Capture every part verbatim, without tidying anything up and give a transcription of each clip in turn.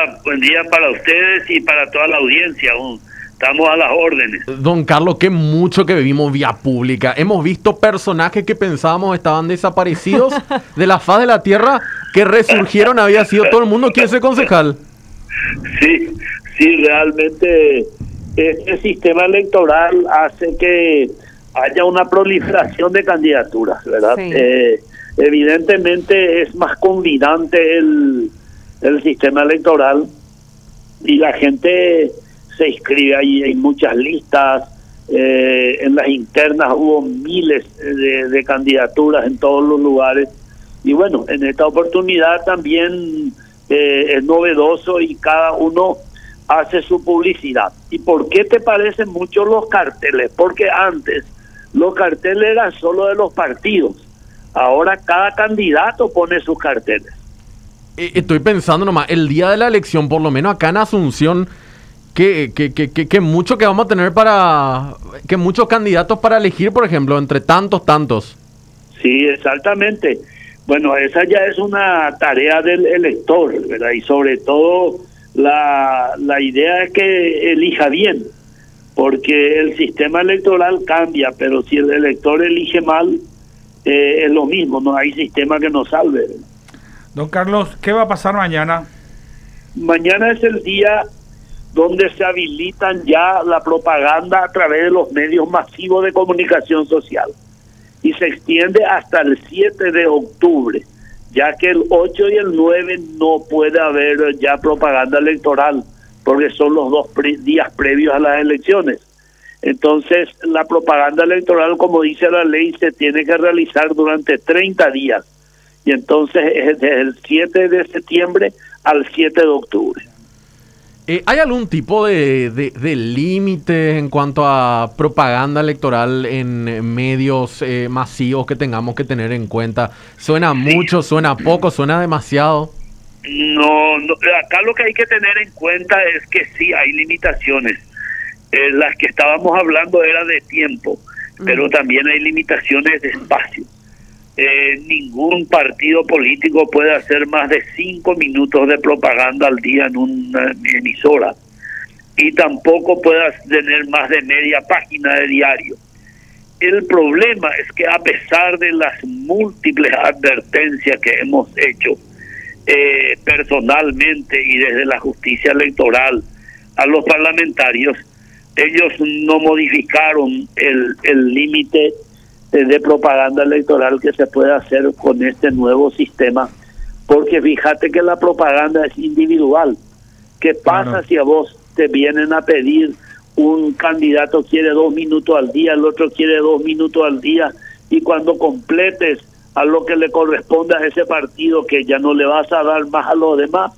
buen día para ustedes y para toda la audiencia. Un- Estamos a las órdenes. Don Carlos, qué mucho que vivimos vía pública. Hemos visto personajes que pensábamos estaban desaparecidos de la faz de la tierra, que resurgieron, había sido todo el mundo. ¿Quién es el concejal? Sí, sí, realmente este sistema electoral hace que haya una proliferación de candidaturas, ¿verdad? Sí. Eh, evidentemente es más combinante el, el sistema electoral y la gente se inscribe ahí, hay muchas listas, eh, en las internas hubo miles de, de candidaturas en todos los lugares y bueno, en esta oportunidad también eh, es novedoso y cada uno hace su publicidad. ¿Y por qué te parecen mucho los carteles? Porque antes los carteles eran solo de los partidos, ahora cada candidato pone sus carteles. Eh, Estoy pensando nomás, el día de la elección, por lo menos acá en Asunción, que, que, que, que, que mucho que vamos a tener para... que muchos candidatos para elegir, por ejemplo, entre tantos, tantos. Sí, exactamente. Bueno, esa ya es una tarea del elector, ¿verdad? Y sobre todo la, la idea es que elija bien, porque el sistema electoral cambia, pero si el elector elige mal, eh, es lo mismo, no hay sistema que nos salve. Don Carlos, ¿qué va a pasar mañana? Mañana es el día donde se habilitan ya la propaganda a través de los medios masivos de comunicación social. Y se extiende hasta el siete de octubre, ya que el ocho y el nueve no puede haber ya propaganda electoral, porque son los dos pre- días previos a las elecciones. Entonces, la propaganda electoral, como dice la ley, se tiene que realizar durante treinta días. Y entonces es desde el siete de septiembre al siete de octubre. Eh, ¿Hay algún tipo de, de, de límite en cuanto a propaganda electoral en eh, medios eh, masivos que tengamos que tener en cuenta? ¿Suena mucho, suena poco, suena demasiado? No, no, acá lo que hay que tener en cuenta es que sí hay limitaciones. Eh, las que estábamos hablando era de tiempo, pero también hay limitaciones de espacio. Eh, ningún partido político puede hacer más de cinco minutos de propaganda al día en una emisora y tampoco puede tener más de media página de diario. El problema es que a pesar de las múltiples advertencias que hemos hecho eh, personalmente y desde la justicia electoral a los parlamentarios, ellos no modificaron el el límite de propaganda electoral que se puede hacer con este nuevo sistema, porque fíjate que la propaganda es individual. ¿Qué pasa Claro. si a vos te vienen a pedir, un candidato quiere dos minutos al día, el otro quiere dos minutos al día, y cuando completes a lo que le corresponde a ese partido, que ya no le vas a dar más a los demás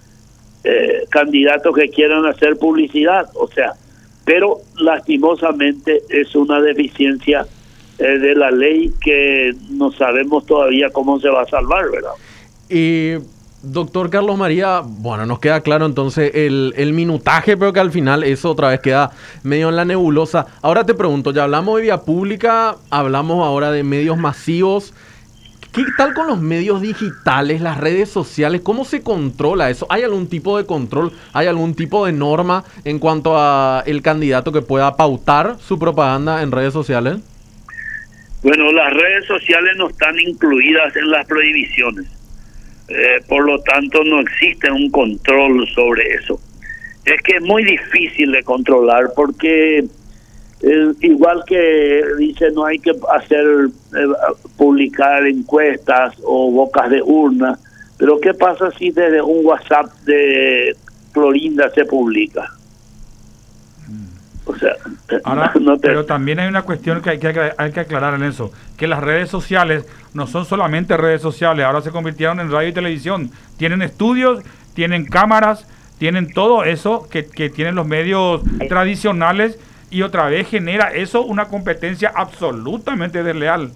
eh, candidatos que quieran hacer publicidad? O sea, pero lastimosamente es una deficiencia Eh, de la ley que no sabemos todavía cómo se va a salvar, ¿verdad? Eh, doctor Carlos María, bueno, nos queda claro entonces el, el minutaje, pero que al final eso otra vez queda medio en la nebulosa. Ahora te pregunto, ya hablamos de vía pública, hablamos ahora de medios masivos. ¿Qué tal con los medios digitales, las redes sociales? ¿Cómo se controla eso? ¿Hay algún tipo de control? ¿Hay algún tipo de norma en cuanto a el candidato que pueda pautar su propaganda en redes sociales? Bueno, las redes sociales no están incluidas en las prohibiciones, eh, por lo tanto no existe un control sobre eso. Es que es muy difícil de controlar porque eh, igual que dice, no hay que hacer eh, publicar encuestas o bocas de urna, pero ¿qué pasa si desde un WhatsApp de Clorinda se publica? O sea, Ahora, no te... pero también hay una cuestión que hay que, hay que aclarar en eso, que las redes sociales no son solamente redes sociales, ahora se convirtieron en radio y televisión, tienen estudios, tienen cámaras, tienen todo eso que, que tienen los medios tradicionales, y otra vez genera eso una competencia absolutamente desleal,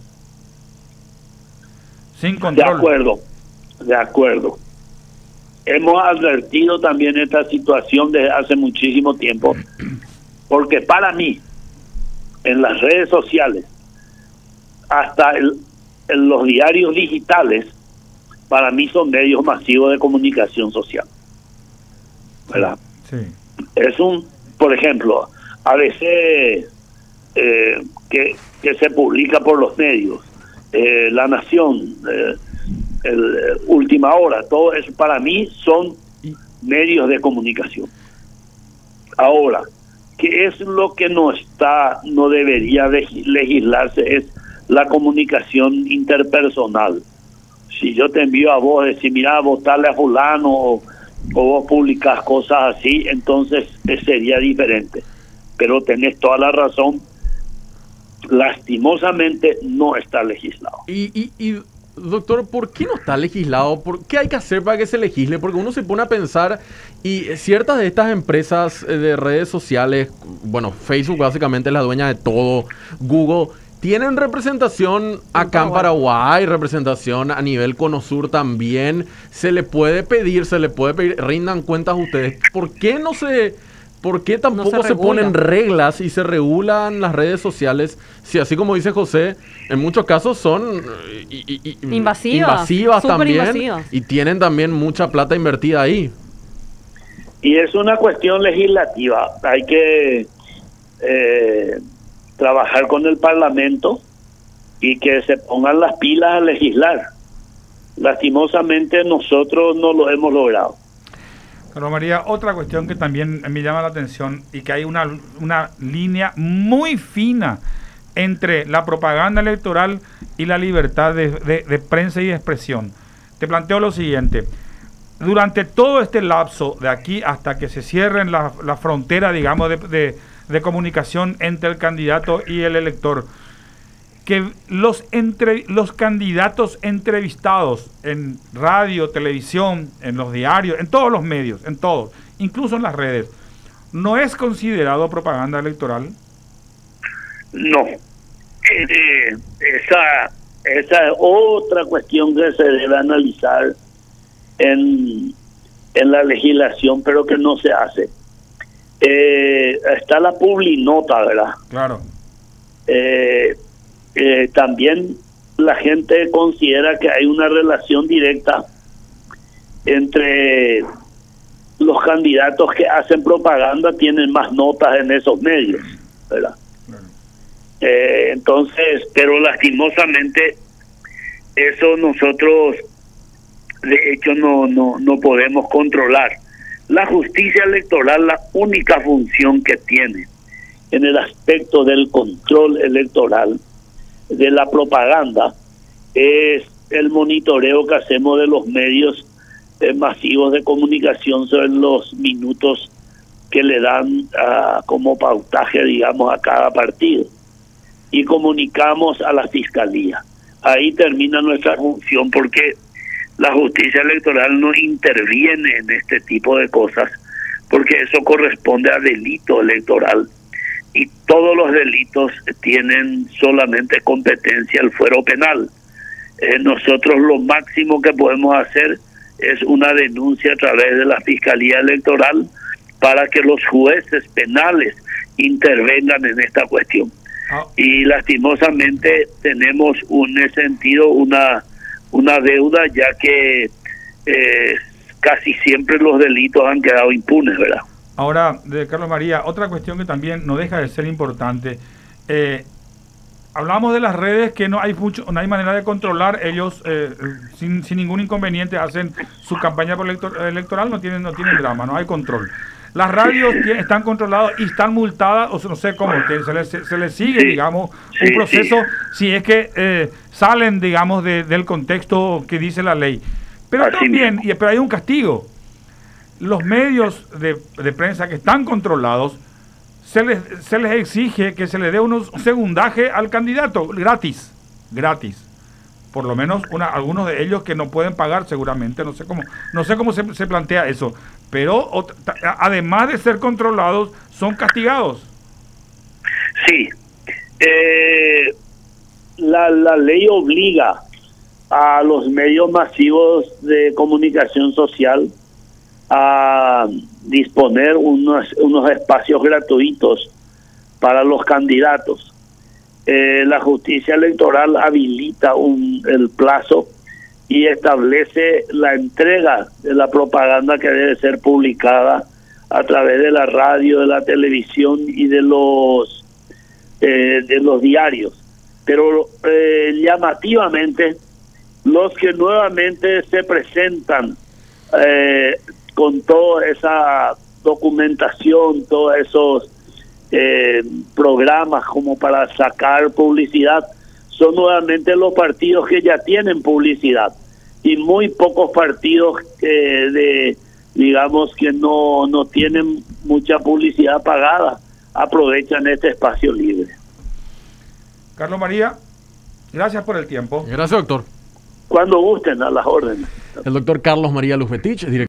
sin control. De acuerdo, de acuerdo. Hemos advertido también esta situación desde hace muchísimo tiempo, porque para mí, en las redes sociales, hasta el, en los diarios digitales, para mí son medios masivos de comunicación social. ¿verdad? Sí. Es un, por ejemplo, a veces eh, que, que se publica por los medios, eh, La Nación, eh, el, eh, Última Hora, todo eso para mí son medios de comunicación. Ahora, ¿qué es lo que no está, no debería legislarse? Es la comunicación interpersonal. Si yo te envío a vos, decir, mira, votarle a fulano, o, o vos publicás cosas así, entonces eh, sería diferente. Pero tenés toda la razón, lastimosamente no está legislado. Y, y, y doctor, ¿por qué no está legislado? ¿Por qué hay que hacer para que se legisle? Porque uno se pone a pensar y ciertas de estas empresas de redes sociales, bueno, Facebook básicamente es la dueña de todo, Google, tienen representación acá en Paraguay, representación a nivel Conosur también. Se le puede pedir, se le puede pedir, rindan cuentas ustedes. ¿Por qué no se... ¿Por qué tampoco no se, se ponen reglas y se regulan las redes sociales? Si así como dice José, en muchos casos son y, y, y, invasivas, invasivas también invasivas. Y tienen también mucha plata invertida ahí. Y es una cuestión legislativa. Hay que eh, trabajar con el Parlamento y que se pongan las pilas a legislar. Lastimosamente nosotros no lo hemos logrado. Carlos María, otra cuestión que también me llama la atención y que hay una, una línea muy fina entre la propaganda electoral y la libertad de, de, de prensa y de expresión. Te planteo lo siguiente. Durante todo este lapso de aquí hasta que se cierren la, la frontera, digamos, de, de, de comunicación entre el candidato y el elector, que los, entre, los candidatos entrevistados en radio, televisión, en los diarios, en todos los medios, en todos, incluso en las redes, ¿no es considerado propaganda electoral? No. Eh, esa, esa es otra cuestión que se debe analizar en, en la legislación, pero que no se hace. Eh, está la publinota, ¿verdad? Claro. Eh, Eh, también la gente considera que hay una relación directa entre los candidatos que hacen propaganda, tienen más notas en esos medios, ¿verdad? Claro. Eh, entonces, pero lastimosamente eso nosotros de hecho no, no, no podemos controlar. La justicia electoral, la única función que tiene en el aspecto del control electoral, de la propaganda, es el monitoreo que hacemos de los medios eh, masivos de comunicación sobre los minutos que le dan uh, como pautaje, digamos, a cada partido, y comunicamos a la fiscalía. Ahí termina nuestra función, porque la justicia electoral no interviene en este tipo de cosas, porque eso corresponde a delito electoral. Y todos los delitos tienen solamente competencia el fuero penal. Eh, nosotros lo máximo que podemos hacer es una denuncia a través de la Fiscalía Electoral para que los jueces penales intervengan en esta cuestión. Ah. Y lastimosamente tenemos un, en ese sentido una, una deuda, ya que eh, casi siempre los delitos han quedado impunes, ¿verdad? Ahora, de Carlos María, otra cuestión que también no deja de ser importante. Eh, hablamos de las redes que no hay mucho, no hay manera de controlar. Ellos, eh, sin, sin ningún inconveniente, hacen su campaña elector, electoral, no tienen, no tienen drama, no hay control. Las radios tienen, están controladas y están multadas, o no sé cómo, que se les, se les sigue, digamos, un proceso, si es que eh, salen, digamos, de, del contexto que dice la ley. Pero Así también, y, pero hay un castigo. Los medios de, de prensa que están controlados, se les, se les exige que se le dé unos segundaje al candidato, gratis, gratis. Por lo menos una, algunos de ellos que no pueden pagar seguramente, no sé cómo, no sé cómo se, se plantea eso. Pero ot, además de ser controlados, son castigados. Sí. Eh, la, la ley obliga a los medios masivos de comunicación social a disponer unos, unos espacios gratuitos para los candidatos. Eh, la justicia electoral habilita un, el plazo y establece la entrega de la propaganda que debe ser publicada a través de la radio, de la televisión y de los eh, de los diarios. Pero eh, llamativamente, los que nuevamente se presentan eh, con toda esa documentación, todos esos eh, programas como para sacar publicidad, son nuevamente los partidos que ya tienen publicidad, y muy pocos partidos eh, de digamos que no no tienen mucha publicidad pagada aprovechan este espacio libre. Carlos María, gracias por el tiempo. Gracias, doctor. Cuando gusten, a las órdenes. El doctor Carlos María Luzbetich, director